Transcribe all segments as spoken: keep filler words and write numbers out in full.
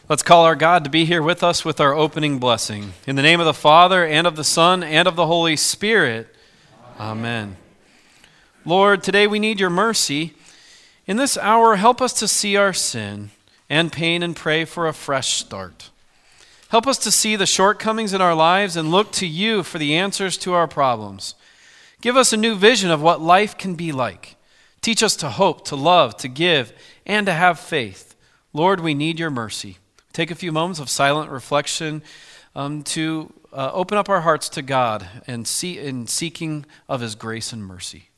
Let's call our God to be here with us with our opening blessing. In the name of the Father, and of the Son, and of the Holy Spirit. Amen. Amen. Lord, today we need your mercy. In this hour, help us to see our sin and pain and pray for a fresh start. Help us to see the shortcomings in our lives and look to you for the answers to our problems. Give us a new vision of what life can be like. Teach us to hope, to love, to give, and to have faith. Lord, we need your mercy. Take a few moments of silent reflection um, to uh, open up our hearts to God and see in seeking of his grace and mercy.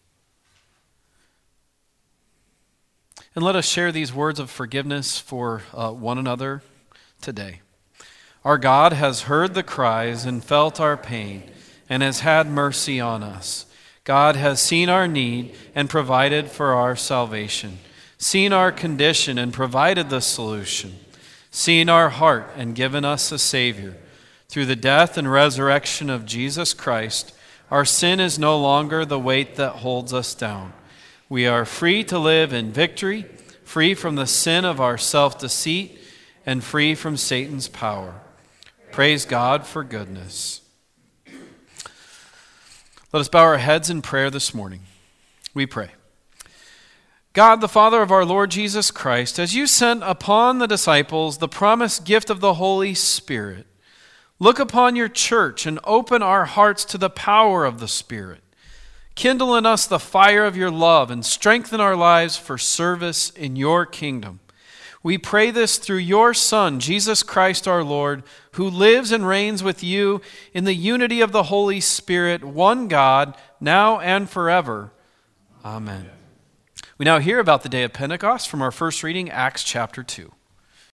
And let us share these words of forgiveness for uh, one another today. Our God has heard the cries and felt our pain and has had mercy on us. God has seen our need and provided for our salvation, seen our condition and provided the solution, seen our heart and given us a Savior. Through the death and resurrection of Jesus Christ, our sin is no longer the weight that holds us down. We are free to live in victory, free from the sin of our self-deceit, and free from Satan's power. Praise God for goodness. Let us bow our heads in prayer this morning. We pray. God, the Father of our Lord Jesus Christ, as you sent upon the disciples the promised gift of the Holy Spirit, look upon your church and open our hearts to the power of the Spirit. Kindle in us the fire of your love and strengthen our lives for service in your kingdom. We pray this through your Son, Jesus Christ our Lord, who lives and reigns with you in the unity of the Holy Spirit, one God, now and forever. Amen. We now hear about the day of Pentecost from our first reading, Acts chapter two.